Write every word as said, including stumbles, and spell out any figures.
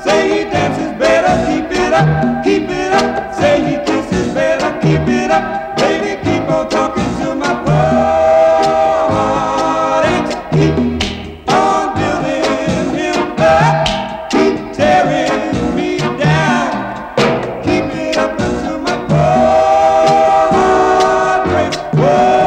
Say he dances better, keep it up, keep it up. Say he kisses better, keep it up. Baby, keep on talking to my heart and keep on building him up. Keep tearing me down. Keep it up until my heart breaks. Whoa.